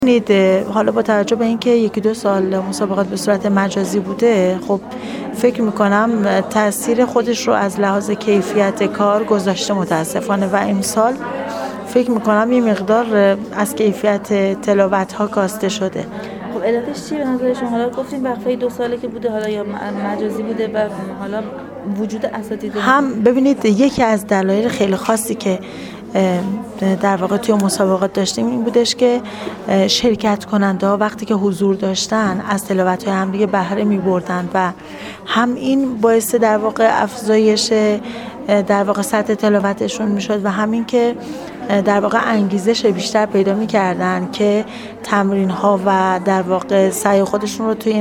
ببینید، حالا با توجه به اینکه 1-2 سال مسابقات به صورت مجازی بوده، خب فکر میکنم تاثیر خودش رو از لحاظ کیفیت کار گذاشته متاسفانه و امسال فکر میکنم یه مقدار از کیفیت تلاوت ها کاسته شده. خب علتش چیه به نظر شما؟ حالا گفتیم وقفه 2 ساله که بوده، حالا یا مجازی بوده و حالا وجود اساتید هم ببینید، یکی از دلایل خیلی خاصی که در واقع توی مسابقات داشتیم این بودش که شرکت کننده ها وقتی که حضور داشتن از تلاوت های همدیگه بهره می بردن و هم این باعث در واقع افزایش در واقع سطح تلاوتشون می شد و همین که در واقع انگیزش بیشتر پیدا می کردن که تمرین ها و در واقع سعی خودشون رو توی